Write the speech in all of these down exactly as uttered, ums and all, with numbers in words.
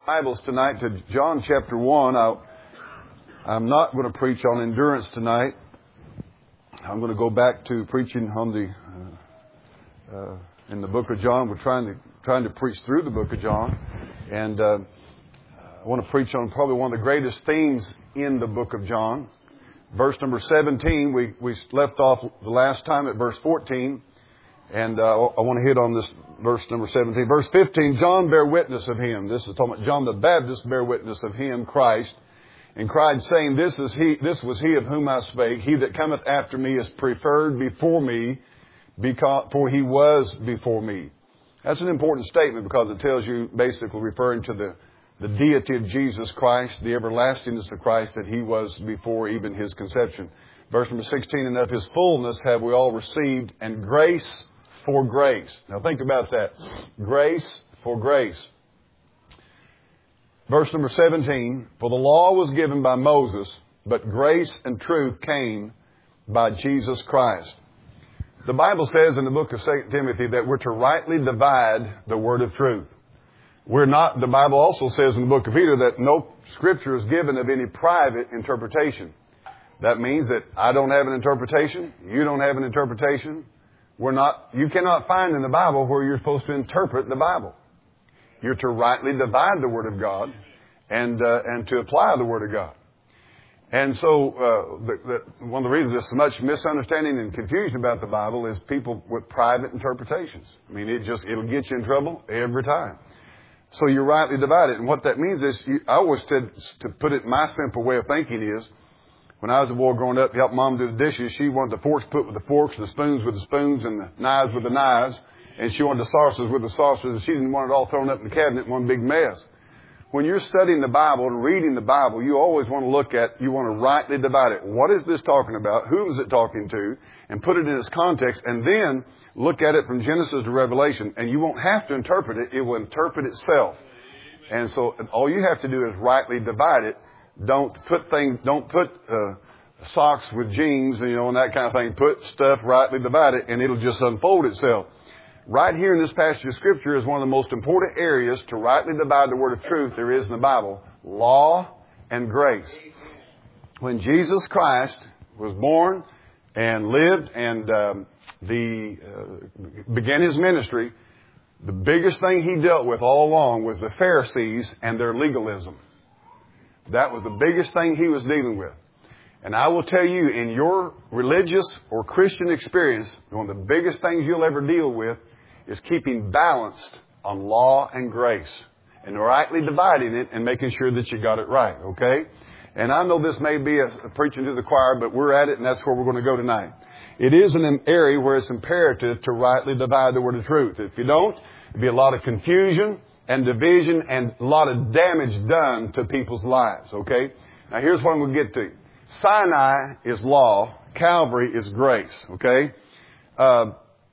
Bibles tonight to John chapter one. I, I'm not going to preach on endurance tonight. I'm going to go back to preaching on the uh, uh, in the book of John. We're trying to trying to preach through the book of John, and uh, I want to preach on probably one of the greatest themes in the book of John. Verse number seventeen. We we left off the last time at verse fourteen. And uh, I want to hit on this verse number seventeen. Verse fifteen, John bare witness of him. This is talking about John the Baptist bare witness of him, Christ, and cried, saying, This is he. This was he of whom I spake. He that cometh after me is preferred before me, because for he was before me. That's an important statement because it tells you, basically referring to the, the deity of Jesus Christ, the everlastingness of Christ, that he was before even his conception. Verse number sixteen, and of his fullness have we all received, and grace for grace. Now think about that. Grace for grace. Verse number seventeen. For the law was given by Moses, but grace and truth came by Jesus Christ. The Bible says in the book of Second Timothy that we're to rightly divide the word of truth. We're not, the Bible also says in the book of Peter that no scripture is given of any private interpretation. That means that I don't have an interpretation. You don't have an interpretation. We're not, you cannot find in the Bible where you're supposed to interpret the Bible. You're to rightly divide the Word of God and uh, and to apply the Word of God. And so uh, the, the, one of the reasons there's so much misunderstanding and confusion about the Bible is people with private interpretations. I mean, it just, it'll get you in trouble every time. So you rightly divide it. And what that means is, you, I always said, to put it my simple way of thinking is, when I was a boy growing up, helped Mom do the dishes, she wanted the forks put with the forks, the spoons with the spoons, and the knives with the knives. And she wanted the saucers with the saucers, and she didn't want it all thrown up in the cabinet in one big mess. When you're studying the Bible and reading the Bible, you always want to look at, you want to rightly divide it. What is this talking about? Whom is it talking to? And put it in its context, and then look at it from Genesis to Revelation. And you won't have to interpret it. It will interpret itself. And so all you have to do is rightly divide it. Don't put things, don't put uh, socks with jeans, you know, and that kind of thing. Put stuff rightly divided, and it'll just unfold itself. Right here in this passage of Scripture is one of the most important areas to rightly divide the word of truth there is in the Bible. Law and grace. When Jesus Christ was born and lived and um, the uh, began his ministry, the biggest thing he dealt with all along was the Pharisees and their legalism. That was the biggest thing he was dealing with. And I will tell you, in your religious or Christian experience, one of the biggest things you'll ever deal with is keeping balanced on law and grace and rightly dividing it and making sure that you got it right, okay? And I know this may be a, a preaching to the choir, but we're at it, and that's where we're going to go tonight. It is an area where it's imperative to rightly divide the word of truth. If you don't, there'll be a lot of confusion and division and a lot of damage done to people's lives, okay? Now here's what I'm going to get to. Sinai is law. Calvary is grace, okay? Uh,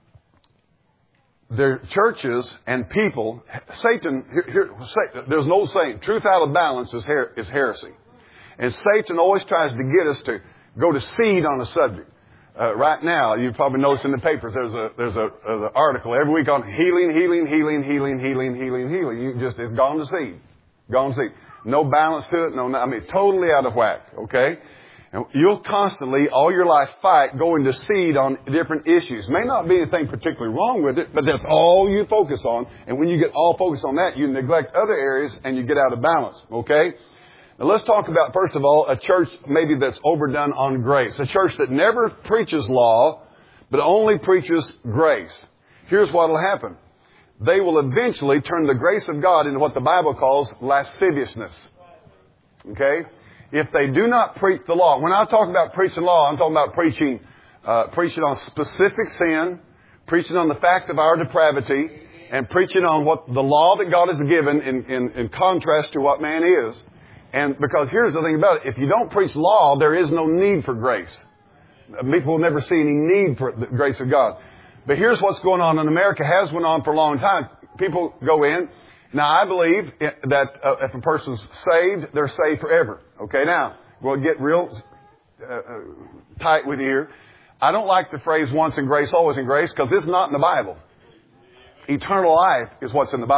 their churches and people, Satan, here, here, there's an old saying, truth out of balance is, her, is heresy. And Satan always tries to get us to go to seed on a subject. Uh, right now, you've probably noticed in the papers, there's a, there's a, there's an article every week on healing, healing, healing, healing, healing, healing, healing. You just, it's gone to seed. Gone to seed. No balance to it. No, I mean, totally out of whack. Okay? And you'll constantly, all your life, fight going to seed on different issues. May not be anything particularly wrong with it, but that's all you focus on. And when you get all focused on that, you neglect other areas and you get out of balance. Okay? Now let's talk about, first of all, a church maybe that's overdone on grace. A church that never preaches law, but only preaches grace. Here's what will happen. They will eventually turn the grace of God into what the Bible calls lasciviousness. Okay? If they do not preach the law. When I talk about preaching law, I'm talking about preaching, uh, preaching on specific sin, preaching on the fact of our depravity, and preaching on what the law that God has given in, in, in contrast to what man is. And because here's the thing about it. If you don't preach law, there is no need for grace. People will never see any need for the grace of God. But here's what's going on in America, has went on for a long time. People go in. Now, I believe that uh, if a person's saved, they're saved forever. Okay, now, we'll get real uh, uh, tight with you here. I don't like the phrase once in grace, always in grace, because it's not in the Bible. Eternal life is what's in the Bible.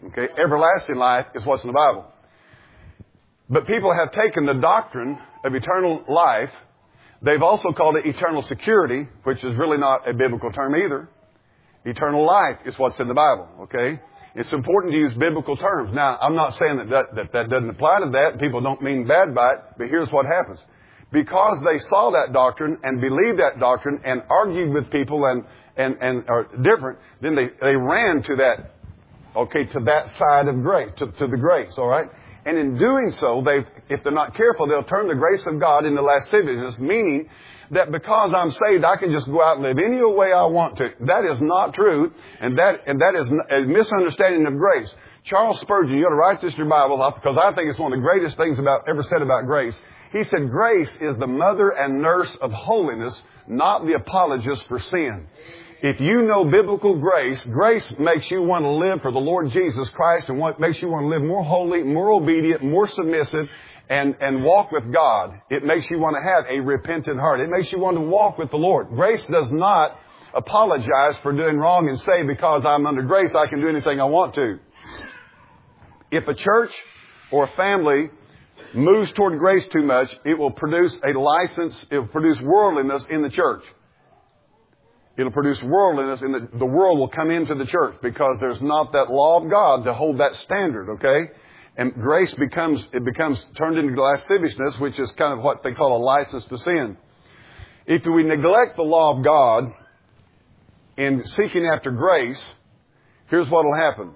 Okay? Everlasting life is what's in the Bible. But people have taken the doctrine of eternal life. They've also called it eternal security, which is really not a biblical term either. Eternal life is what's in the Bible, okay? It's important to use biblical terms. Now, I'm not saying that that, that, that doesn't apply to that. People don't mean bad by it. But here's what happens. Because they saw that doctrine and believed that doctrine and argued with people and, and, and are different, then they, they ran to that, okay, to that side of grace, to, to the grace, all right? And in doing so, they, if they're not careful, they'll turn the grace of God into lasciviousness, meaning that because I'm saved, I can just go out and live any way I want to. That is not true, and that and that is a misunderstanding of grace. Charles Spurgeon, you ought to write this in your Bible because I think it's one of the greatest things about ever said about grace. He said, grace is the mother and nurse of holiness, not the apologist for sin. If you know biblical grace, grace makes you want to live for the Lord Jesus Christ and what makes you want to live more holy, more obedient, more submissive, and, and walk with God. It makes you want to have a repentant heart. It makes you want to walk with the Lord. Grace does not apologize for doing wrong and say, because I'm under grace, I can do anything I want to. If a church or a family moves toward grace too much, it will produce a license, it will produce worldliness in the church. It'll produce worldliness, and the, the world will come into the church because there's not that law of God to hold that standard, okay? And grace becomes, it becomes turned into lasciviousness, which is kind of what they call a license to sin. If we neglect the law of God in seeking after grace, here's what will happen.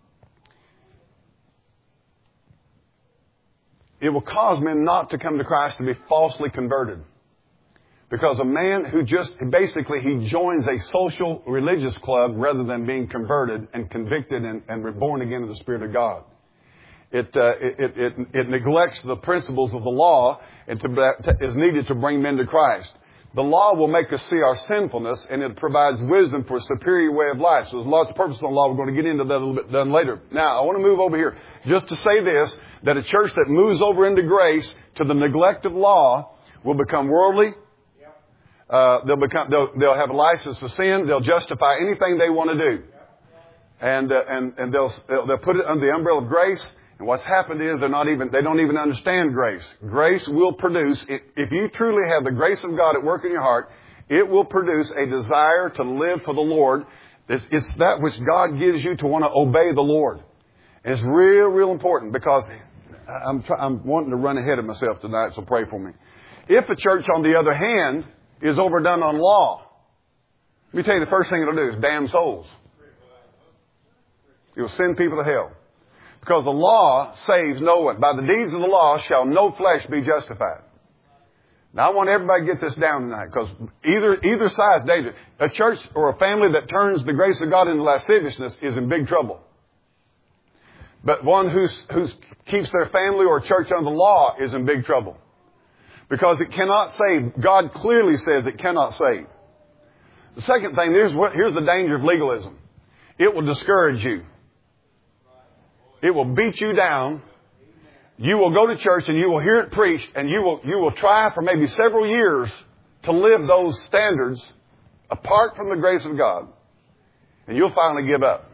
It will cause men not to come to Christ, to be falsely converted. Because a man who just, basically, he joins a social religious club rather than being converted and convicted and, and reborn again in the Spirit of God. It, uh, it, it, it, it neglects the principles of the law and to, to, is needed to bring men to Christ. The law will make us see our sinfulness, and it provides wisdom for a superior way of life. So there's lots of purpose in the law. We're going to get into that a little bit done later. Now, I want to move over here just to say this, that a church that moves over into grace to the neglect of law will become worldly. Uh, they'll become, they'll, they'll have a license to sin. They'll justify anything they want to do. And, uh, and, and they'll, they'll put it under the umbrella of grace. And what's happened is they're not even, they don't even understand grace. Grace will produce, if you truly have the grace of God at work in your heart, it will produce a desire to live for the Lord. It's, it's that which God gives you to want to obey the Lord. And it's real, real important because I'm, try, I'm wanting to run ahead of myself tonight, so pray for me. If a church, on the other hand, is overdone on law, let me tell you the first thing it'll do is damn souls. It will send people to hell. Because the law saves no one. By the deeds of the law shall no flesh be justified. Now I want everybody to get this down tonight, because either, either side's dangerous. A church or a family that turns the grace of God into lasciviousness is in big trouble. But one who who's, keeps their family or church under the law is in big trouble. Because it cannot save. God clearly says it cannot save. The second thing, here's, what, here's the danger of legalism. It will discourage you. It will beat you down. You will go to church and you will hear it preached, and you will, you will try for maybe several years to live those standards apart from the grace of God. And you'll finally give up.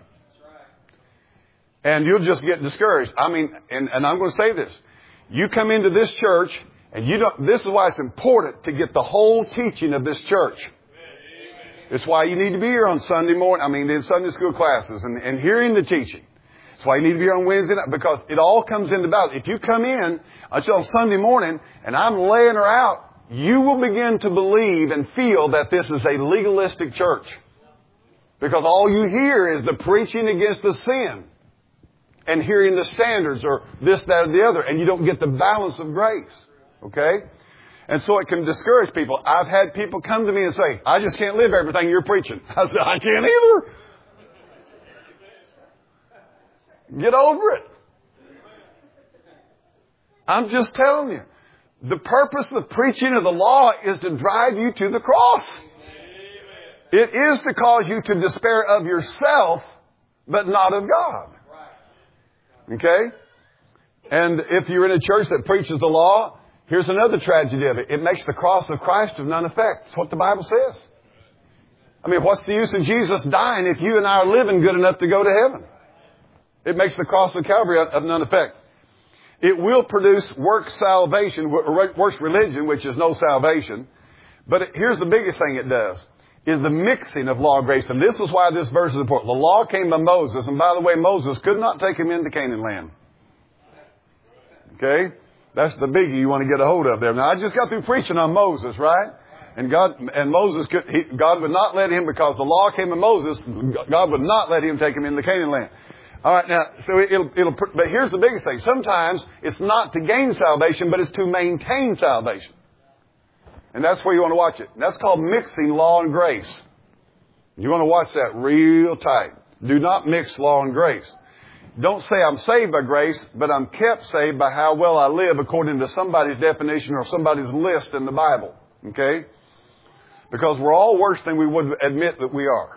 And you'll just get discouraged. I mean, and, and I'm going to say this. You come into this church, and you don't, this is why it's important to get the whole teaching of this church. It's why you need to be here on Sunday morning, I mean, in Sunday school classes and, and hearing the teaching. That's why you need to be here on Wednesday night, because it all comes into balance. If you come in until Sunday morning and I'm laying her out, you will begin to believe and feel that this is a legalistic church. Because all you hear is the preaching against the sin and hearing the standards or this, that, or the other, and you don't get the balance of grace. Okay? And so it can discourage people. I've had people come to me and say, I just can't live everything you're preaching. I said, I can't either. Get over it. I'm just telling you. The purpose of preaching of the law is to drive you to the cross. It is to cause you to despair of yourself, but not of God. Okay? And if you're in a church that preaches the law, here's another tragedy of it. It makes the cross of Christ of none effect. That's what the Bible says. I mean, what's the use of Jesus dying if you and I are living good enough to go to heaven? It makes the cross of Calvary of none effect. It will produce work salvation, works religion, which is no salvation. But here's the biggest thing it does, is the mixing of law and grace. And this is why this verse is important. The law came by Moses, and by the way, Moses could not take him into Canaan land. Okay? That's the biggie you want to get a hold of there. Now, I just got through preaching on Moses, right? And God, and Moses could, he, God would not let him, because the law came to Moses, God would not let him take him into Canaan land. All right, now, so it'll, it'll, but here's the biggest thing. Sometimes it's not to gain salvation, but it's to maintain salvation. And that's where you want to watch it. And that's called mixing law and grace. You want to watch that real tight. Do not mix law and grace. Don't say I'm saved by grace, but I'm kept saved by how well I live according to somebody's definition or somebody's list in the Bible. Okay? Because we're all worse than we would admit that we are.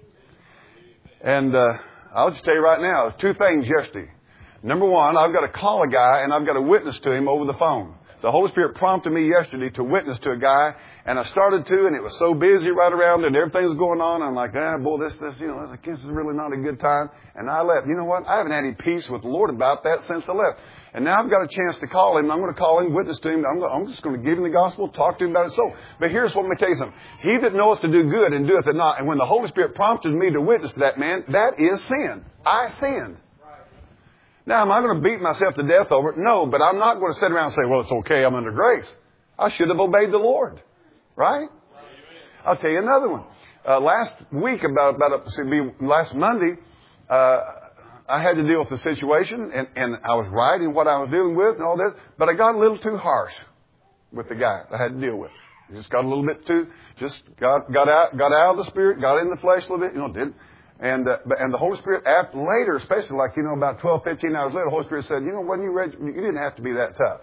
And uh, I'll just tell you right now, two things yesterday. Number one, I've got to call a guy and I've got to witness to him over the phone. The Holy Spirit prompted me yesterday to witness to a guy, and I started to, and it was so busy right around, and everything was going on. I'm like, ah, boy, this, this, you know, this, this is really not a good time. And I left. You know what? I haven't had any peace with the Lord about that since I left. And now I've got a chance to call him. I'm going to call him, witness to him. I'm, going, I'm just going to give him the gospel, talk to him about his soul. But here's what, let me tell you something. He that knoweth to do good and doeth it not. And when the Holy Spirit prompted me to witness to that man, that is sin. I sinned. Now, am I going to beat myself to death over it? No, but I'm not going to sit around and say, well, it's okay, I'm under grace. I should have obeyed the Lord. Right? I'll tell you another one. Uh, last week, about, about see, last Monday, uh, I had to deal with the situation, and, and I was right in what I was dealing with and all this, but I got a little too harsh with the guy I had to deal with. I just got a little bit too, just got, got out, got out of the spirit, got in the flesh a little bit, you know, did And, uh, and the Holy Spirit, after, later, especially like, you know, about twelve, fifteen hours later, the Holy Spirit said, you know, when you read, you didn't have to be that tough.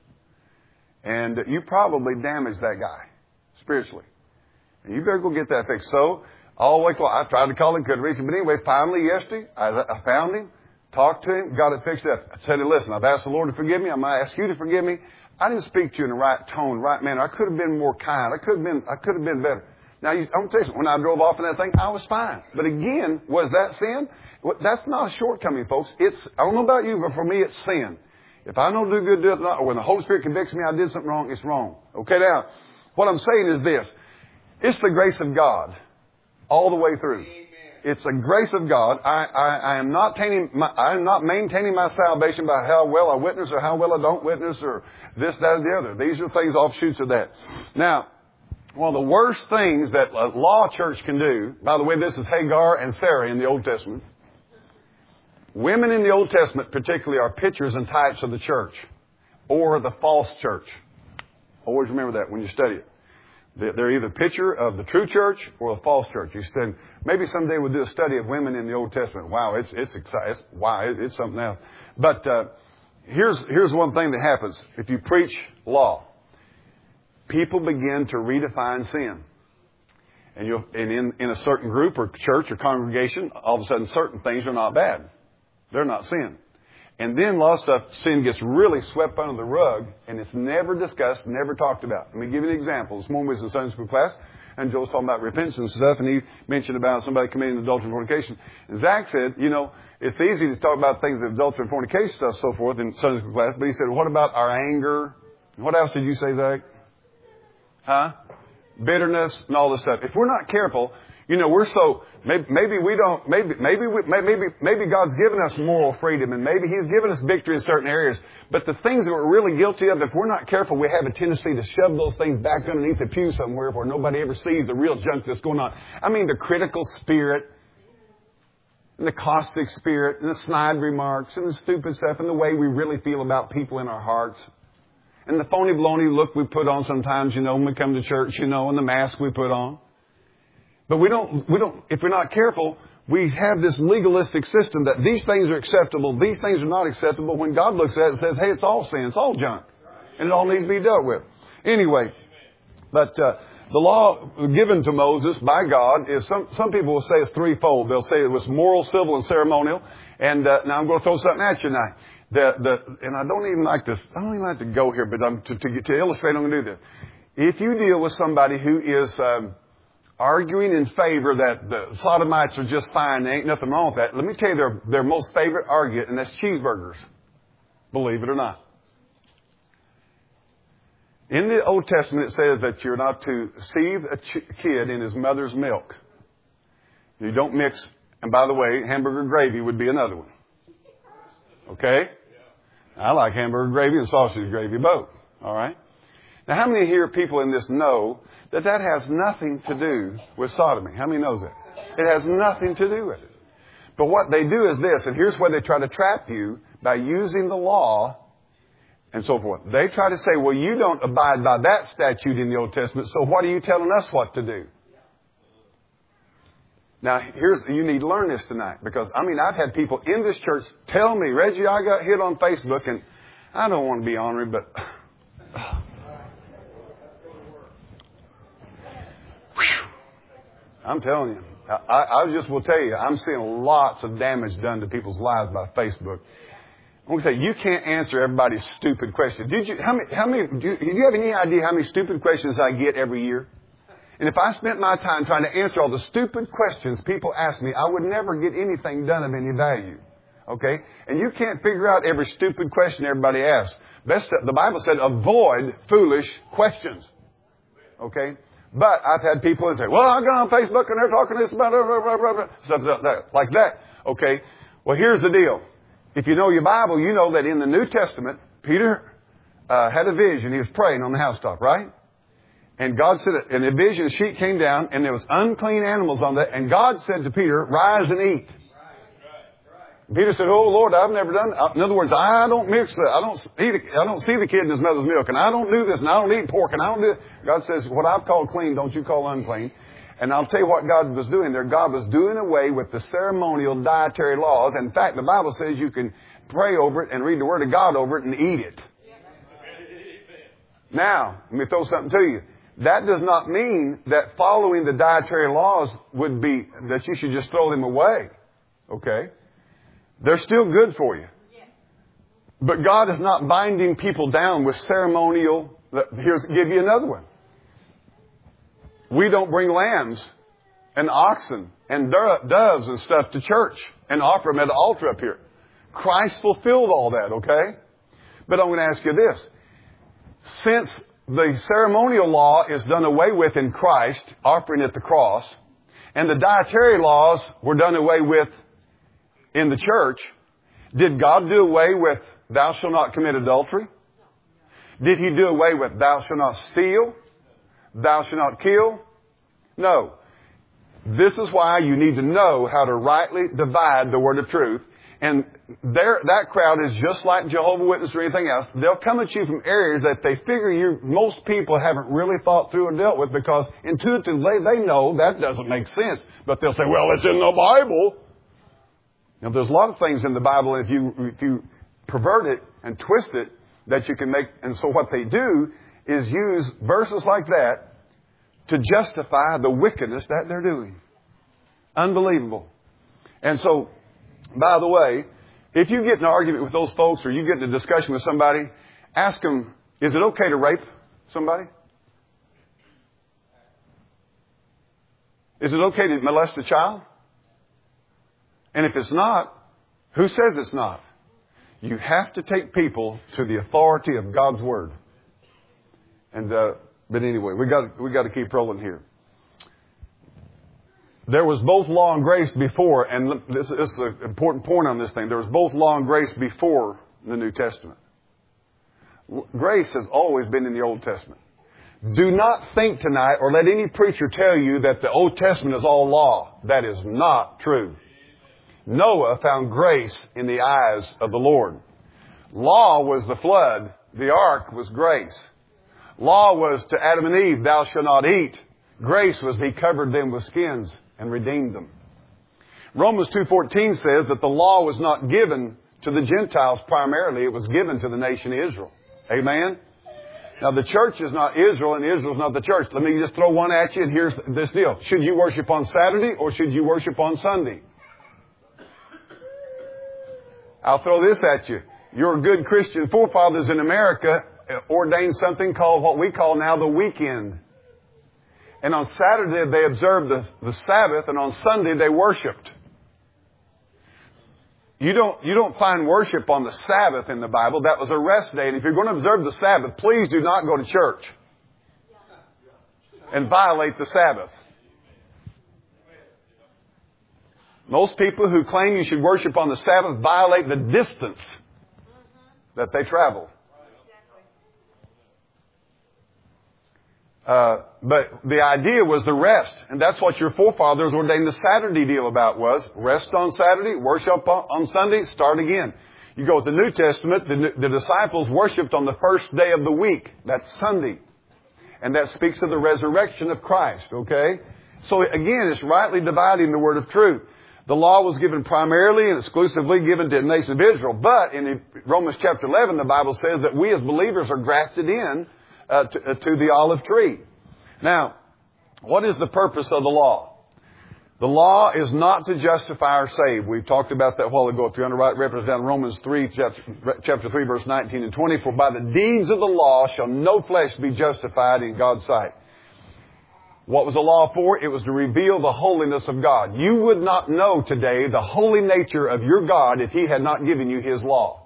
And you probably damaged that guy spiritually. And you better go get that fixed. So, all the way, I tried to call him, couldn't reach him. But anyway, finally, yesterday, I, I found him, talked to him, got it fixed up. I said, listen, I've asked the Lord to forgive me. I'm going to ask you to forgive me. I didn't speak to you in the right tone, right manner. I could have been more kind. I could have been, I could have been better. Now, I'm going to tell you, when I drove off in that thing, I was fine. But again, was that sin? Well, that's not a shortcoming, folks. It's, I don't know about you, but for me, it's sin. If I don't do good, do it not, or when the Holy Spirit convicts me, I did something wrong, it's wrong. Okay, now, what I'm saying is this. It's the grace of God all the way through. Amen. It's the grace of God. I, I, I am not maintaining my, I am not maintaining my salvation by how well I witness or how well I don't witness or this, that, or the other. These are things offshoots of that. Now, one of the worst things that a law church can do, by the way, this is Hagar and Sarah in the Old Testament. Women in the Old Testament particularly are pictures and types of the church or the false church. Always remember that when you study it. They're either a picture of the true church or the false church. You said, maybe someday we'll do a study of women in the Old Testament. Wow, it's it's exciting. It's, wow, it, it's something else. But uh, here's here's one thing that happens if you preach law. People begin to redefine sin. And, you'll, and in, in a certain group or church or congregation, all of a sudden certain things are not bad. They're not sin. And then a lot of stuff, sin gets really swept under the rug, and it's never discussed, never talked about. Let me give you an example. This morning we was in Sunday school class, and Joel's talking about repentance and stuff, and he mentioned about somebody committing adultery and fornication. And Zach said, you know, it's easy to talk about things of adultery and fornication stuff, so forth, in Sunday school class, but he said, what about our anger? What else did you say, Zach? Huh? Bitterness and all this stuff. If we're not careful, you know, we're so, maybe, maybe we don't, maybe, maybe, we, maybe, maybe God's given us moral freedom and maybe He's given us victory in certain areas. But the things that we're really guilty of, if we're not careful, we have a tendency to shove those things back underneath the pew somewhere where nobody ever sees the real junk that's going on. I mean, the critical spirit, and the caustic spirit, and the snide remarks, and the stupid stuff, and the way we really feel about people in our hearts. And the phony baloney look we put on sometimes, you know, when we come to church, you know, and the mask we put on. But we don't, we don't, if we're not careful, we have this legalistic system that these things are acceptable, these things are not acceptable. When God looks at it and says, hey, it's all sin, it's all junk. And it all needs to be dealt with. Anyway, but uh, the law given to Moses by God is, some, some people will say it's threefold. They'll say it was moral, civil, and ceremonial. And uh, now I'm going to throw something at you now. The, the, and I don't even like to, I don't even like to go here, but I'm, to, to, to illustrate, I'm going to do this. If you deal with somebody who is um, arguing in favor that the sodomites are just fine. There ain't nothing wrong with that. Let me tell you their, their most favorite argument, and that's cheeseburgers. Believe it or not. In the Old Testament, it says that you're not to seethe a ch- kid in his mother's milk. You don't mix, and by the way, hamburger gravy would be another one. Okay? I like hamburger gravy and sausage gravy both. All right? Now, how many here people in this know that that has nothing to do with sodomy? How many knows that? It has nothing to do with it. But what they do is this, and here's where they try to trap you by using the law and so forth. They try to say, well, you don't abide by that statute in the Old Testament, so what are you telling us what to do? Now, here's, you need to learn this tonight, because, I mean, I've had people in this church tell me, Reggie, I got hit on Facebook, and I don't want to be ornery, but I'm telling you, I, I just will tell you, I'm seeing lots of damage done to people's lives by Facebook. I'm going to say, you can't answer everybody's stupid question. Did you, how many, how many, do you, do you have any idea how many stupid questions I get every year? And if I spent my time trying to answer all the stupid questions people ask me, I would never get anything done of any value. Okay? And you can't figure out every stupid question everybody asks. Best, the Bible said, avoid foolish questions. Okay? But I've had people that say, well, I got on Facebook and they're talking this about blah, blah, blah, blah, stuff like that. Like that. Okay? Well, here's the deal. If you know your Bible, you know that in the New Testament, Peter uh, had a vision. He was praying on the housetop, right? And God said, in a vision, a sheet came down, and there was unclean animals on that. And God said to Peter, rise and eat. Peter said, oh, Lord, I've never done that. In other words, I don't mix that. I don't eat. I don't see the kid in his mother's milk, and I don't do this, and I don't eat pork, and I don't do it. God says, what I've called clean, don't you call unclean. And I'll tell you what God was doing there. God was doing away with the ceremonial dietary laws. In fact, the Bible says you can pray over it and read the Word of God over it and eat it. Now, let me throw something to you. That does not mean that following the dietary laws would be, that you should just throw them away. Okay? They're still good for you. But God is not binding people down with ceremonial. Here's, give you another one. We don't bring lambs and oxen and doves and stuff to church and offer them at the altar up here. Christ fulfilled all that, okay? But I'm going to ask you this. Since the ceremonial law is done away with in Christ, offering at the cross, and the dietary laws were done away with in the church, did God do away with thou shalt not commit adultery? Did He do away with thou shalt not steal? Thou shalt not kill? No. This is why you need to know how to rightly divide the word of truth. And there, that crowd is just like Jehovah's Witness or anything else. They'll come at you from areas that they figure you, most people haven't really thought through and dealt with, because intuitively they know that doesn't make sense. But they'll say, well, it's in the Bible. Now, there's a lot of things in the Bible, if you, if you pervert it and twist it, that you can make. And so what they do is use verses like that to justify the wickedness that they're doing. Unbelievable. And so, by the way, if you get in an argument with those folks or you get in a discussion with somebody, ask them, is it okay to rape somebody? Is it okay to molest a child? And if it's not, who says it's not? You have to take people to the authority of God's Word. And, uh, but anyway, we got, we got to keep rolling here. There was both law and grace before, and this, this is an important point on this thing. There was both law and grace before the New Testament. Grace has always been in the Old Testament. Do not think tonight or let any preacher tell you that the Old Testament is all law. That is not true. Noah found grace in the eyes of the Lord. Law was the flood. The ark was grace. Law was to Adam and Eve, thou shalt not eat. Grace was He covered them with skins and redeemed them. Romans two fourteen says that the law was not given to the Gentiles primarily. It was given to the nation Israel. Amen? Now, the church is not Israel, and Israel is not the church. Let me just throw one at you, and here's this deal. Should you worship on Saturday, or should you worship on Sunday? I'll throw this at you. Your good Christian forefathers in America ordained something called what we call now the weekend. And on Saturday they observed the, the Sabbath, and on Sunday they worshiped. You don't, you don't find worship on the Sabbath in the Bible. That was a rest day. And if you're going to observe the Sabbath, please do not go to church and violate the Sabbath. Most people who claim you should worship on the Sabbath violate the distance that they travel. Uh, but the idea was the rest. And that's what your forefathers ordained the Saturday deal about was rest on Saturday, worship on Sunday, start again. You go with the New Testament, the, the disciples worshiped on the first day of the week. That's Sunday. And that speaks of the resurrection of Christ, okay? So again, it's rightly dividing the word of truth. The law was given primarily and exclusively given to the nation of Israel. But in Romans chapter eleven, the Bible says that we as believers are grafted in Uh, to, uh, to the olive tree. Now, what is the purpose of the law? The law is not to justify or save. We talked about that a while ago. If you're on the right reference down Romans three, chapter, chapter three, verse nineteen and twenty. For by the deeds of the law shall no flesh be justified in God's sight. What was the law for? It was to reveal the holiness of God. You would not know today the holy nature of your God if He had not given you His law.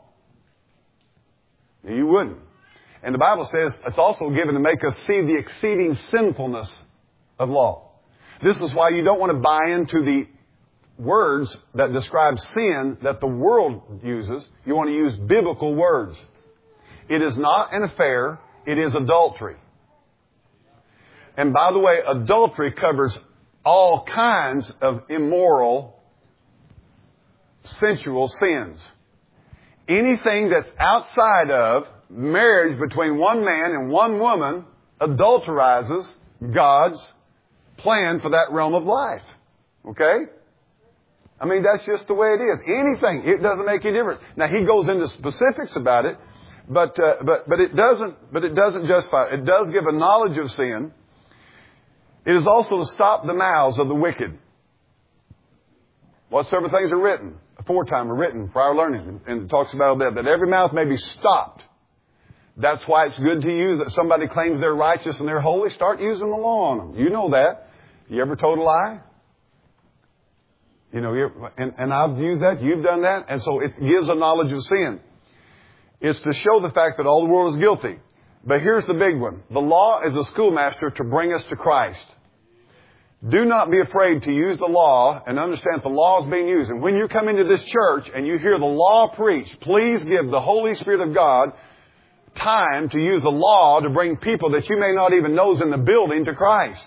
You wouldn't. And the Bible says it's also given to make us see the exceeding sinfulness of law. This is why you don't want to buy into the words that describe sin that the world uses. You want to use biblical words. It is not an affair. It is adultery. And by the way, adultery covers all kinds of immoral, sensual sins. Anything that's outside of marriage between one man and one woman adulterizes God's plan for that realm of life. Okay? I mean, that's just the way it is. Anything, it doesn't make any difference. Now, he goes into specifics about it, but uh, but but it doesn't. But it doesn't justify. It does give a knowledge of sin. It is also to stop the mouths of the wicked. Whatsoever things are written aforetime are written for our learning, and it talks about that that every mouth may be stopped. That's why it's good to use that somebody claims they're righteous and they're holy. Start using the law on them. You know that. You ever told a lie? You know, you're, and, and I've used that. You've done that. And so it gives a knowledge of sin. It's to show the fact that all the world is guilty. But here's the big one. The law is a schoolmaster to bring us to Christ. Do not be afraid to use the law and understand the law is being used. And when you come into this church and you hear the law preached, please give the Holy Spirit of God time to use the law to bring people that you may not even know is in the building to Christ.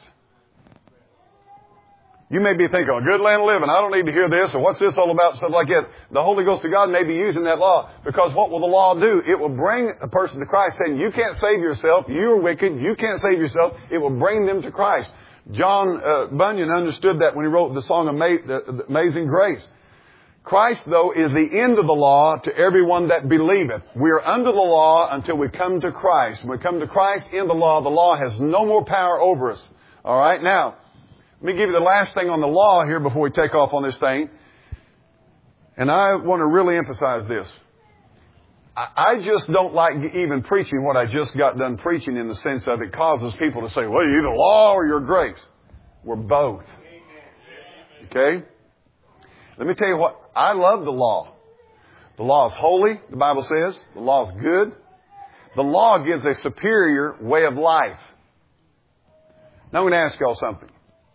You may be thinking, a good land of living, I don't need to hear this, or what's this all about, stuff like that. The Holy Ghost of God may be using that law, because what will the law do? It will bring a person to Christ saying, you can't save yourself, you're wicked, you can't save yourself. It will bring them to Christ. John uh, Bunyan understood that when he wrote the song Amazing Grace. Christ, though, is the end of the law to everyone that believeth. We are under the law until we come to Christ. When we come to Christ in the law, the law has no more power over us. All right? Now, let me give you the last thing on the law here before we take off on this thing. And I want to really emphasize this. I just don't like even preaching what I just got done preaching, in the sense of it causes people to say, well, you're either law or you're grace. We're both. Okay? Let me tell you what, I love the law. The law is holy, the Bible says. The law is good. The law gives a superior way of life. Now I'm going to ask y'all something.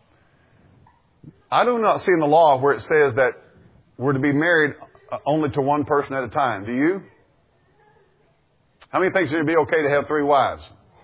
I do not see in the law where it says that we're to be married only to one person at a time. Do you? How many think it would be okay to have three wives?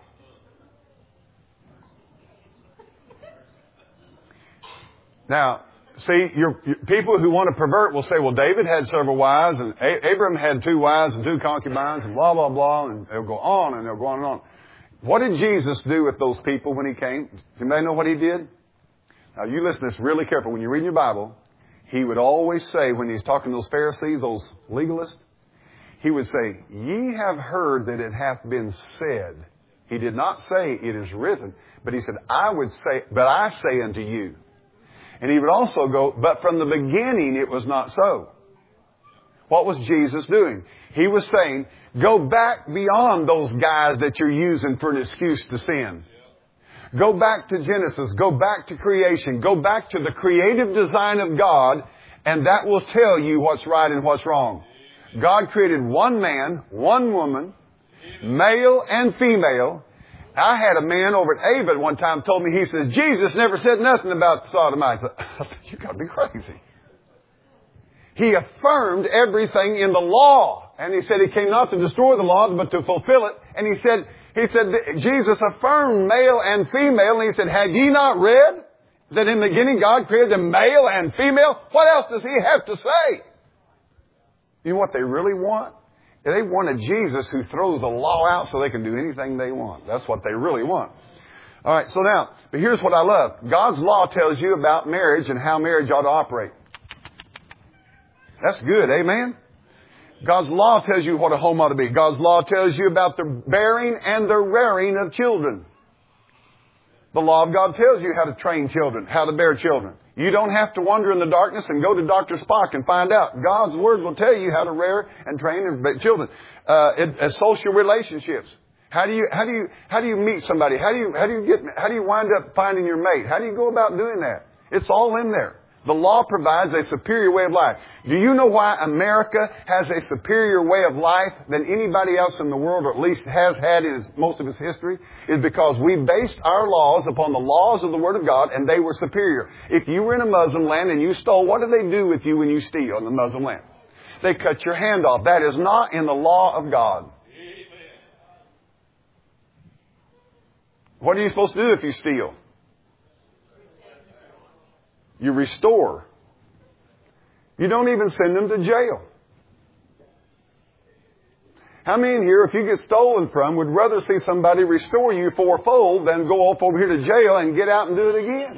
Now, see, your, your people who want to pervert will say, well, David had several wives, and A- Abraham had two wives and two concubines, and blah, blah, blah, and they'll go on and they'll go on and on. What did Jesus do with those people when he came? Does anybody know what he did? Now, you listen to this really careful. When you read your Bible, he would always say, when he's talking to those Pharisees, those legalists, he would say, ye have heard that it hath been said. He did not say it is written, but he said, I would say, but I say unto you. And he would also go, but from the beginning it was not so. What was Jesus doing? He was saying, go back beyond those guys that you're using for an excuse to sin. Go back to Genesis. Go back to creation. Go back to the creative design of God, and that will tell you what's right and what's wrong. God created one man, one woman, male and female. I had a man over at Ava at one time told me, he says, Jesus never said nothing about sodomites. I said, you got to be crazy. He affirmed everything in the law. And he said he came not to destroy the law, but to fulfill it. And he said, he said, Jesus affirmed male and female. And he said, had ye not read that in the beginning God created them male and female? What else does he have to say? You know what they really want? They want a Jesus who throws the law out so they can do anything they want. That's what they really want. All right, so now, but here's what I love. God's law tells you about marriage and how marriage ought to operate. That's good, amen? God's law tells you what a home ought to be. God's law tells you about the bearing and the rearing of children. The law of God tells you how to train children, how to bear children. You don't have to wander in the darkness and go to Doctor Spock and find out. God's Word will tell you how to rear and train and bear children. Uh, it, uh, social relationships. How do you, how do you, how do you meet somebody? How do you, how do you get, how do you wind up finding your mate? How do you go about doing that? It's all in there. The law provides a superior way of life. Do you know why America has a superior way of life than anybody else in the world, or at least has had in its, most of its history? Is because we based our laws upon the laws of the Word of God, and they were superior. If you were in a Muslim land and you stole, what do they do with you when you steal in the Muslim land? They cut your hand off. That is not in the law of God. What are you supposed to do if you steal? You restore. You don't even send them to jail. How many in here, if you get stolen from, would rather see somebody restore you fourfold than go off over here to jail and get out and do it again?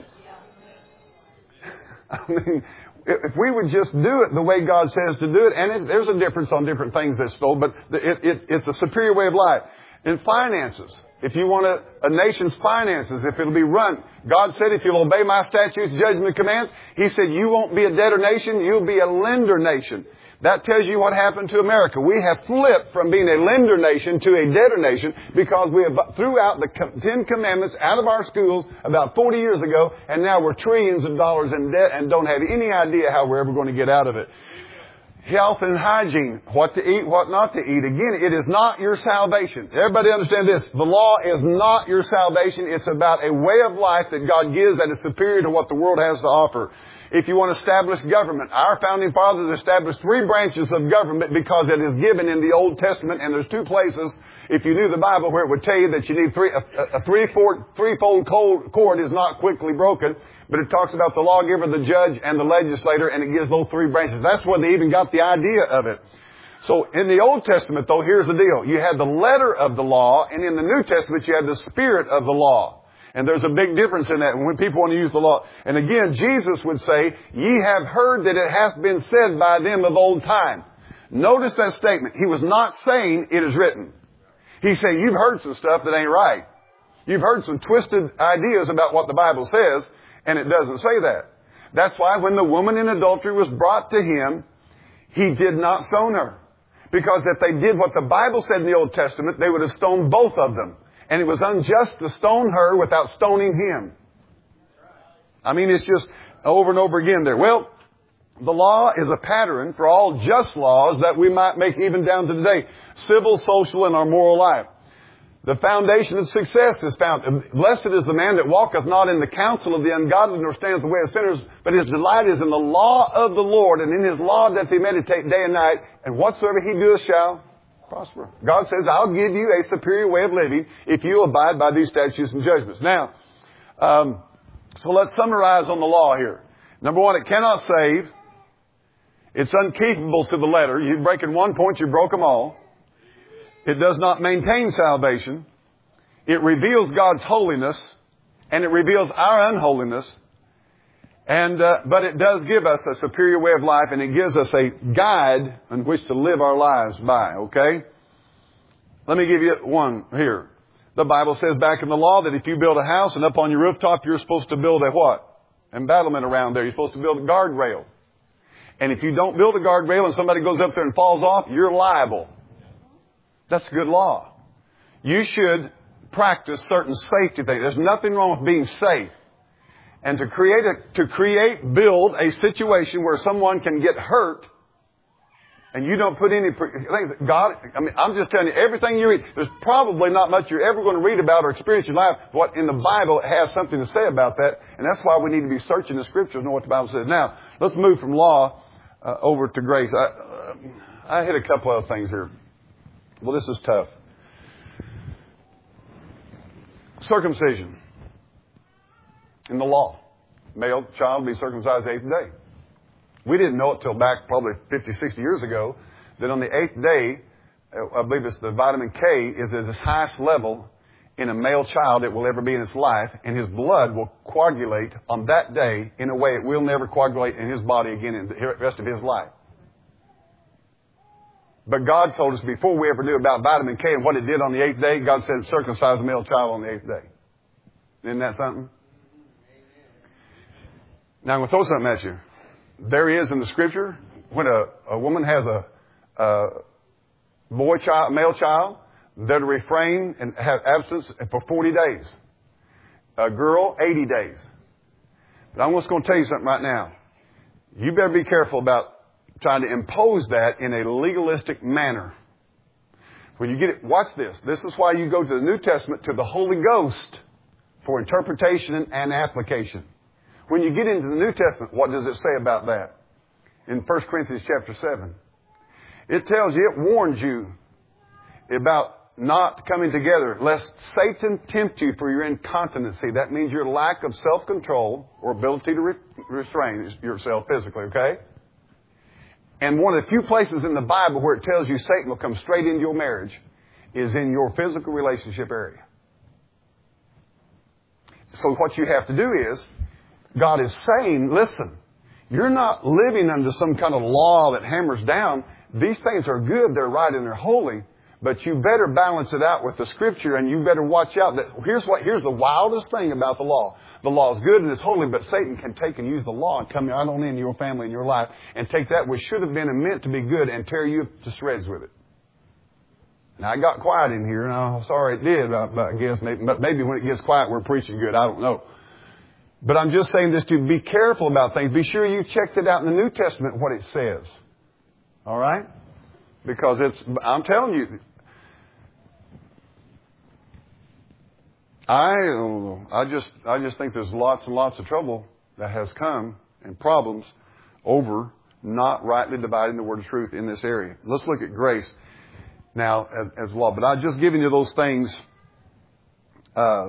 I mean, if we would just do it the way God says to do it, and it, there's a difference on different things that's stole, but it, it, it's a superior way of life. In finances, if you want a, a nation's finances, if it'll be run, God said if you'll obey my statutes, judgment, and commands, He said you won't be a debtor nation, you'll be a lender nation. That tells you what happened to America. We have flipped from being a lender nation to a debtor nation because we have threw out the Ten Commandments out of our schools about forty years ago, and now we're trillions of dollars in debt and don't have any idea how we're ever going to get out of it. Health and hygiene, what to eat, what not to eat. Again, it is not your salvation. Everybody understand this. The law is not your salvation. It's about a way of life that God gives that is superior to what the world has to offer. If you want to establish government, our founding fathers established three branches of government because it is given in the Old Testament, and there's two places, if you knew the Bible, where it would tell you that you need three, a, a three-fold, threefold cord is not quickly broken. But it talks about the lawgiver, the judge, and the legislator, and it gives those three branches. That's where they even got the idea of it. So in the Old Testament, though, here's the deal. You had the letter of the law, and in the New Testament, you had the spirit of the law. And there's a big difference in that when people want to use the law. And again, Jesus would say, ye have heard that it hath been said by them of old time. Notice that statement. He was not saying it is written. He's saying you've heard some stuff that ain't right. You've heard some twisted ideas about what the Bible says. And it doesn't say that. That's why when the woman in adultery was brought to him, he did not stone her. Because if they did what the Bible said in the Old Testament, they would have stoned both of them. And it was unjust to stone her without stoning him. I mean, it's just over and over again there. Well, the law is a pattern for all just laws that we might make even down to today. Civil, social, and our moral life. The foundation of success is found. Blessed is the man that walketh not in the counsel of the ungodly, nor standeth the way of sinners, but his delight is in the law of the Lord, and in his law doth he meditate day and night, and whatsoever he doeth shall prosper. God says, I'll give you a superior way of living if you abide by these statutes and judgments. Now, um, so let's summarize on the law here. Number one, it cannot save. It's unkeepable to the letter. You break in one point, you broke them all. It does not maintain salvation. It reveals God's holiness, and it reveals our unholiness. And uh, but it does give us a superior way of life, and it gives us a guide in which to live our lives by. Okay? Let me give you one here. The Bible says back in the law that if you build a house and up on your rooftop, you're supposed to build a what? Embattlement around there. You're supposed to build a guardrail. And if you don't build a guardrail and somebody goes up there and falls off, you're liable. That's good law. You should practice certain safety things. There's nothing wrong with being safe. And to create a, to create, build a situation where someone can get hurt and you don't put any things. God, I mean, I'm just telling you, everything you read, there's probably not much you're ever going to read about or experience in your life. What in the Bible has something to say about that. And that's why we need to be searching the Scriptures and know what the Bible says. Now, let's move from law uh, over to grace. I, uh, I hit a couple other things here. Well, this is tough. Circumcision. In the law, male child be circumcised the eighth day. We didn't know it till back probably fifty, sixty years ago that on the eighth day, I believe it's the vitamin K is at its highest level in a male child it will ever be in its life, and his blood will coagulate on that day in a way it will never coagulate in his body again in the rest of his life. But God told us before we ever knew about vitamin K and what it did on the eighth day, God said circumcise the male child on the eighth day. Isn't that something? Now, I'm going to throw something at you. There is in the Scripture, when a, a woman has a, a boy child, male child, they're to refrain and have abstinence for forty days. A girl, eighty days. But I'm just going to tell you something right now. You better be careful about trying to impose that in a legalistic manner. When you get it, watch this. This is why you go to the New Testament, to the Holy Ghost, for interpretation and application. When you get into the New Testament, what does it say about that? In First Corinthians chapter seven. It tells you, it warns you about not coming together, lest Satan tempt you for your incontinency. That means your lack of self-control or ability to re- restrain yourself physically, okay? And one of the few places in the Bible where it tells you Satan will come straight into your marriage is in your physical relationship area. So what you have to do is, God is saying, listen, you're not living under some kind of law that hammers down. These things are good, they're right, and they're holy. But you better balance it out with the Scripture, and you better watch out. That here's what here's the wildest thing about the law. The law is good and it's holy, but Satan can take and use the law and come right on into your family and your life and take that which should have been and meant to be good and tear you to shreds with it. Now, I got quiet in here, and I'm sorry it did, I guess. Maybe, but maybe when it gets quiet, we're preaching good. I don't know. But I'm just saying this to be careful about things. Be sure you checked it out in the New Testament, what it says. All right? Because it's, I'm telling you, I, I just, I just think there's lots and lots of trouble that has come and problems over not rightly dividing the word of truth in this area. Let's look at grace now as, as law. But I've just given you those things, uh,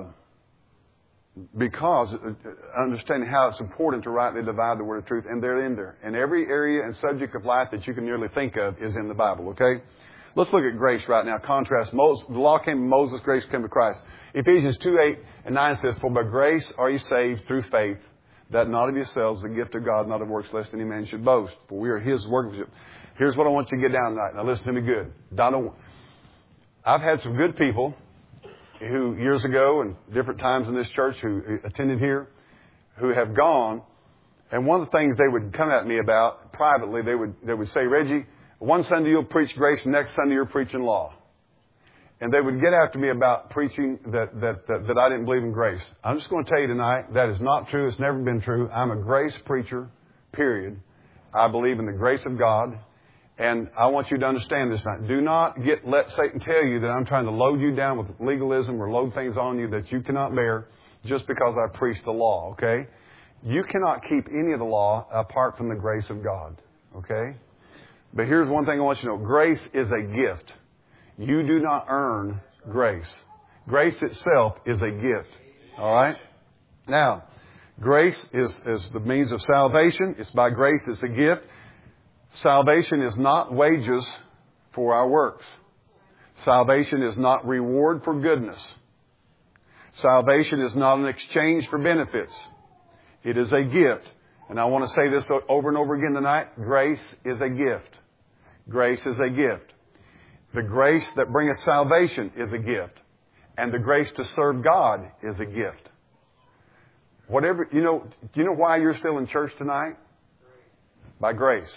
because understanding how it's important to rightly divide the word of truth, and they're in there. And every area and subject of life that you can nearly think of is in the Bible, okay? Let's look at grace right now. Contrast. Moses, the law came to Moses, grace came to Christ. Ephesians two, eight and nine says, for by grace are you saved through faith, that not of yourselves, the gift of God, not of works, lest any man should boast. For we are His workmanship. Here's what I want you to get down tonight. Now listen to me good. Donna, I've had some good people who years ago and different times in this church who attended here, who have gone, and one of the things they would come at me about privately, they would they would say, Reggie, one Sunday you'll preach grace, next Sunday you're preaching law. And they would get after me about preaching that, that, that, that I didn't believe in grace. I'm just going to tell you tonight, that is not true. It's never been true. I'm a grace preacher, period. I believe in the grace of God. And I want you to understand this tonight. Do not get, let Satan tell you that I'm trying to load you down with legalism or load things on you that you cannot bear just because I preach the law, okay? You cannot keep any of the law apart from the grace of God, okay? But here's one thing I want you to know. Grace is a gift. You do not earn grace. Grace itself is a gift. All right? Now, grace is, is the means of salvation. It's by grace. It's a gift. Salvation is not wages for our works. Salvation is not reward for goodness. Salvation is not an exchange for benefits. It is a gift. And I want to say this over and over again tonight. Grace is a gift. Grace is a gift. The grace that bringeth salvation is a gift. And the grace to serve God is a gift. Whatever, you know, do you know why you're still in church tonight? By grace.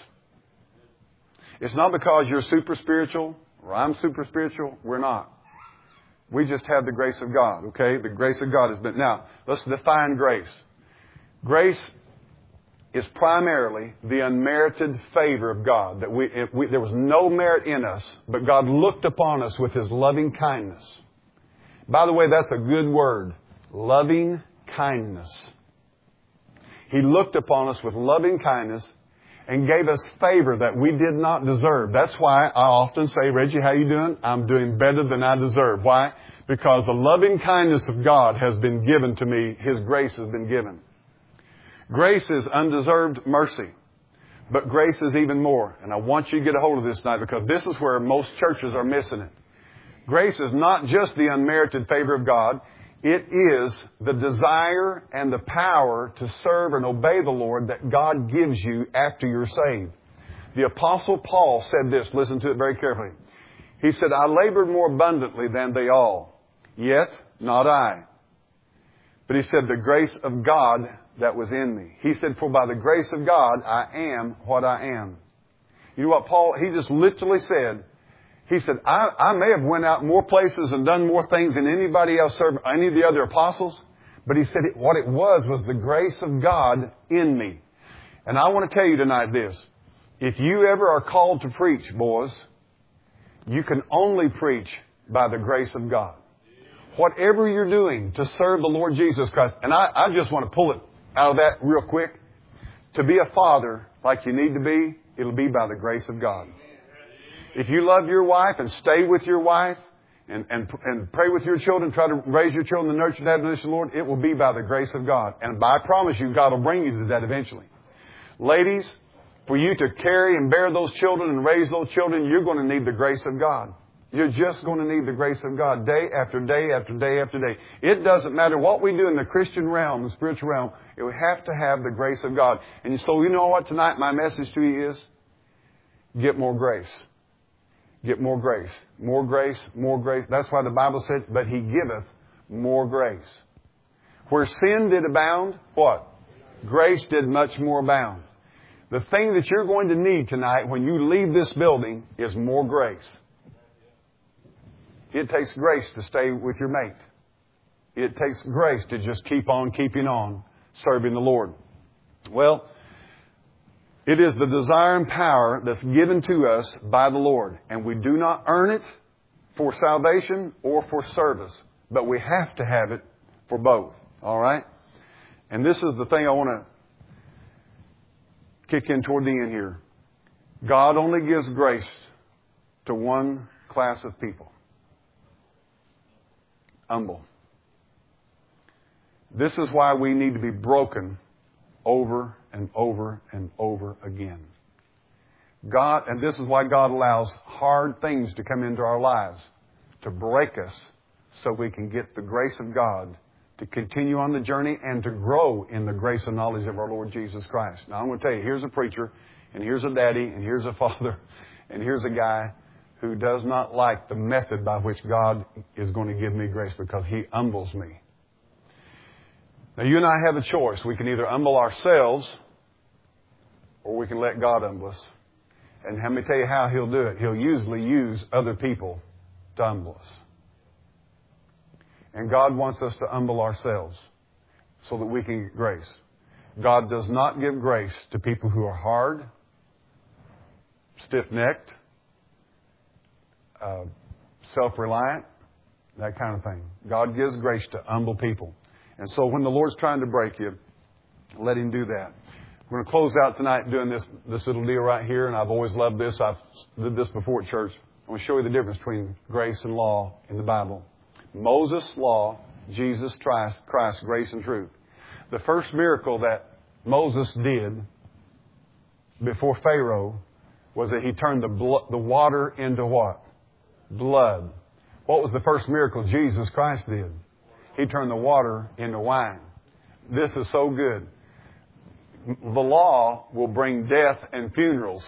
It's not because you're super spiritual or I'm super spiritual. We're not. We just have the grace of God, okay? The grace of God has been... Now, let's define grace. Grace is primarily the unmerited favor of God. That we, we, there was no merit in us, but God looked upon us with His loving kindness. By the way, that's a good word. Loving kindness. He looked upon us with loving kindness and gave us favor that we did not deserve. That's why I often say, Reggie, how you doing? I'm doing better than I deserve. Why? Because the loving kindness of God has been given to me. His grace has been given. Grace is undeserved mercy. But grace is even more. And I want you to get a hold of this tonight because this is where most churches are missing it. Grace is not just the unmerited favor of God. It is the desire and the power to serve and obey the Lord that God gives you after you're saved. The Apostle Paul said this. Listen to it very carefully. He said, I labored more abundantly than they all, yet not I. But he said, the grace of God that was in me. He said, for by the grace of God, I am what I am. You know what Paul, he just literally said, he said, I, I may have went out more places and done more things than anybody else served, any of the other apostles. But he said it, what it was was the grace of God in me. And I want to tell you tonight this. If you ever are called to preach, boys, you can only preach by the grace of God. Whatever you're doing to serve the Lord Jesus Christ. And I, I just want to pull it out of that real quick. To be a father like you need to be, it'll be by the grace of God. If you love your wife and stay with your wife and, and, and pray with your children, try to raise your children in the nurture and admonition of the Lord, it will be by the grace of God. And I promise you, God will bring you to that eventually. Ladies, for you to carry and bear those children and raise those children, you're going to need the grace of God. You're just going to need the grace of God day after day after day after day. It doesn't matter what we do in the Christian realm, the spiritual realm, it will have to have the grace of God. And so you know what tonight my message to you is? Get more grace. Get more grace. More grace, more grace. That's why the Bible said, but He giveth more grace. Where sin did abound, what? Grace did much more abound. The thing that you're going to need tonight when you leave this building is more grace. It takes grace to stay with your mate. It takes grace to just keep on keeping on serving the Lord. Well, it is the desire and power that's given to us by the Lord. And we do not earn it for salvation or for service. But we have to have it for both. All right? And this is the thing I want to kick in toward the end here. God only gives grace to one class of people. Humble. This is why we need to be broken over and over and over again. God, and this is why God allows hard things to come into our lives to break us so we can get the grace of God to continue on the journey and to grow in the grace and knowledge of our Lord Jesus Christ. Now I'm going to tell you, here's a preacher, and here's a daddy, and here's a father, and here's a guy who does not like the method by which God is going to give me grace because He humbles me. Now, you and I have a choice. We can either humble ourselves or we can let God humble us. And let me tell you how He'll do it. He'll usually use other people to humble us. And God wants us to humble ourselves so that we can get grace. God does not give grace to people who are hard, stiff-necked, uh, self-reliant, that kind of thing. God gives grace to humble people. And so when the Lord's trying to break you, let Him do that. We're going to close out tonight doing this, this little deal right here. And I've always loved this. I've did this before at church. I want to show you the difference between grace and law in the Bible. Moses' law, Jesus Christ, Christ, grace and truth. The first miracle that Moses did before Pharaoh was that he turned the, blo- the water into what? Blood. What was the first miracle Jesus Christ did? He turned the water into wine. This is so good. The law will bring death and funerals.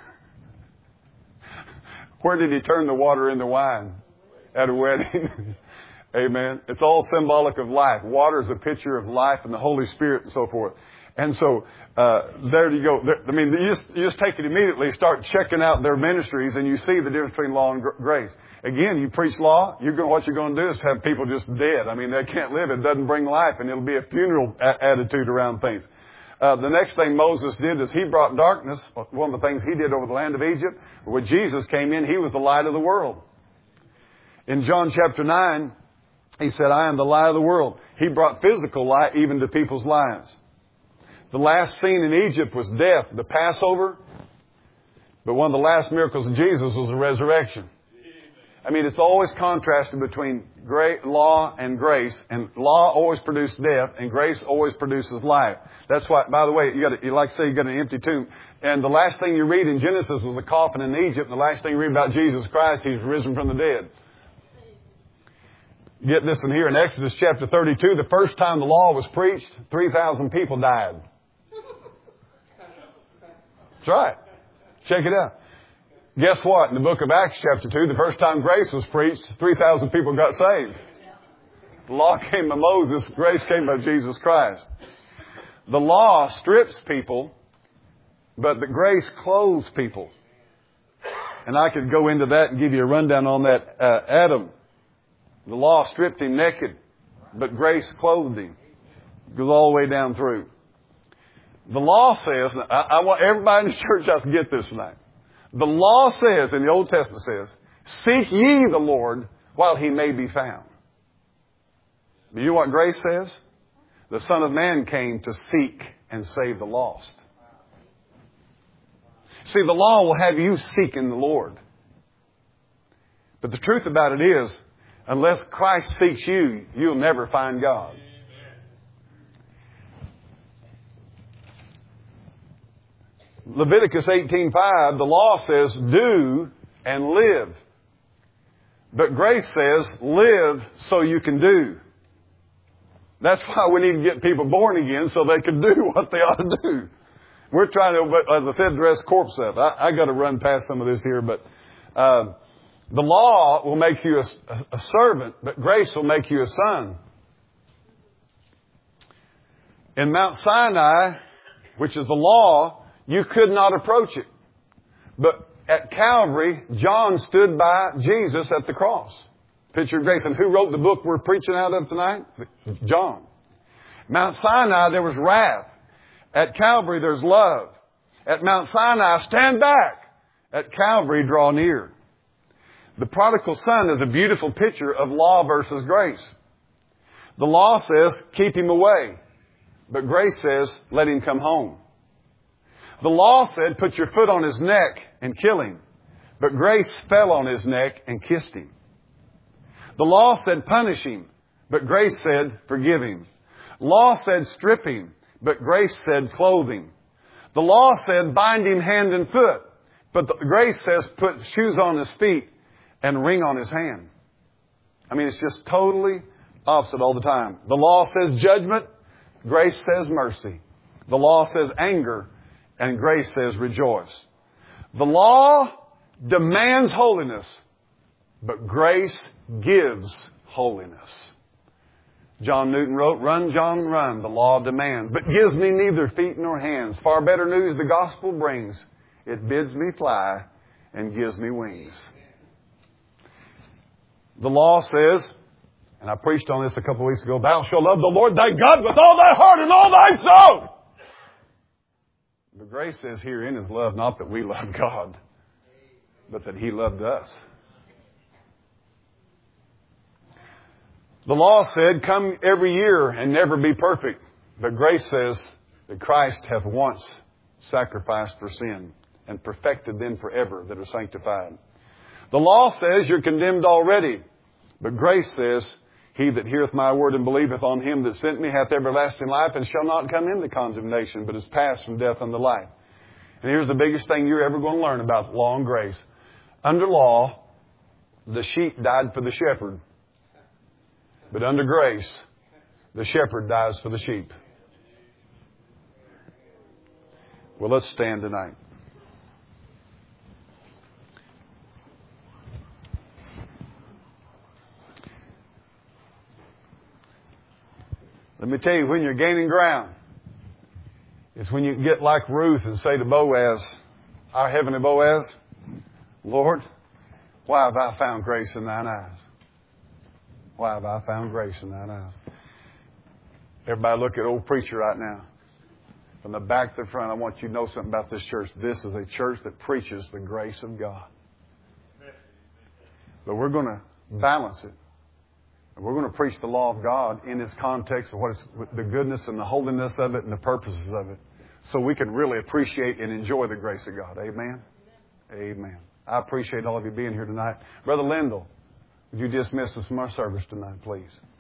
Where did He turn the water into wine? At a wedding. Amen. It's all symbolic of life. Water is a picture of life and the Holy Spirit and so forth. And so, uh, there you go. There, I mean, you just, you just take it immediately, start checking out their ministries, and you see the difference between law and gr- grace. Again, you preach law, you're going, what you're going to do is have people just dead. I mean, they can't live. It doesn't bring life, and it'll be a funeral a- attitude around things. Uh, the next thing Moses did is he brought darkness. One of the things he did over the land of Egypt. When Jesus came in, he was the light of the world. In John chapter nine, he said, I am the light of the world. He brought physical light even to people's lives. The last scene in Egypt was death, the Passover. But one of the last miracles of Jesus was the resurrection. I mean, it's always contrasted between great law and grace. And law always produced death, and grace always produces life. That's why, by the way, you got, you like to say, you got an empty tomb. And the last thing you read in Genesis was the coffin in Egypt. And the last thing you read about Jesus Christ, He's risen from the dead. Get this one here in Exodus chapter thirty-two. The first time the law was preached, three thousand people died. That's right. Check it out. Guess what? In the book of Acts chapter two, the first time grace was preached, three thousand people got saved. The law came by Moses, grace came by Jesus Christ. The law strips people, but the grace clothes people. And I could go into that and give you a rundown on that. Uh, Adam, the law stripped him naked, but grace clothed him. It goes all the way down through. The law says, I, I want everybody in the church out to get this tonight. The law says, in the Old Testament says, seek ye the Lord while He may be found. Do you know what grace says? The Son of Man came to seek and save the lost. See, the law will have you seeking the Lord. But the truth about it is, unless Christ seeks you, you'll never find God. Leviticus eighteen five, the law says, do and live. But grace says, live so you can do. That's why we need to get people born again so they can do what they ought to do. We're trying to, as I said, dress corpse up. I, I got to run past some of this here, but uh, the law will make you a, a servant, but grace will make you a son. In Mount Sinai, which is the law, you could not approach it. But at Calvary, John stood by Jesus at the cross. Picture of grace. And who wrote the book we're preaching out of tonight? John. Mount Sinai, there was wrath. At Calvary, there's love. At Mount Sinai, stand back. At Calvary, draw near. The prodigal son is a beautiful picture of law versus grace. The law says, keep him away. But grace says, let him come home. The law said, put your foot on his neck and kill him. But grace fell on his neck and kissed him. The law said, punish him. But grace said, forgive him. Law said, strip him. But grace said, clothe him. The law said, bind him hand and foot. But the grace says, put shoes on his feet and ring on his hand. I mean, it's just totally opposite all the time. The law says judgment. Grace says mercy. The law says anger. And grace says rejoice. The law demands holiness, but grace gives holiness. John Newton wrote, run, John, run, the law demands, but gives me neither feet nor hands. Far better news the gospel brings. It bids me fly and gives me wings. The law says, and I preached on this a couple of weeks ago, thou shalt love the Lord thy God with all thy heart and all thy soul. But grace says herein is love, not that we love God, but that He loved us. The law said, come every year and never be perfect. But grace says that Christ hath once sacrificed for sin and perfected them forever that are sanctified. The law says you're condemned already. But grace says, he that heareth my word and believeth on Him that sent me hath everlasting life and shall not come into condemnation, but is passed from death unto life. And here's the biggest thing you're ever going to learn about law and grace. Under law, the sheep died for the shepherd. But under grace, the shepherd dies for the sheep. Well, let's stand tonight. Let me tell you, when you're gaining ground, It's when you get like Ruth and say to Boaz, our heavenly Boaz, Lord, why have I found grace in thine eyes? Why have I found grace in thine eyes? Everybody look at old preacher right now. From the back to the front, I want you to know something about this church. This is a church that preaches the grace of God. But we're going to balance it. We're going to preach the law of God in its context of what is the goodness and the holiness of it and the purposes of it, so we can really appreciate and enjoy the grace of God. Amen? Amen. I appreciate all of you being here tonight. Brother Lindell, would you dismiss us from our service tonight, please?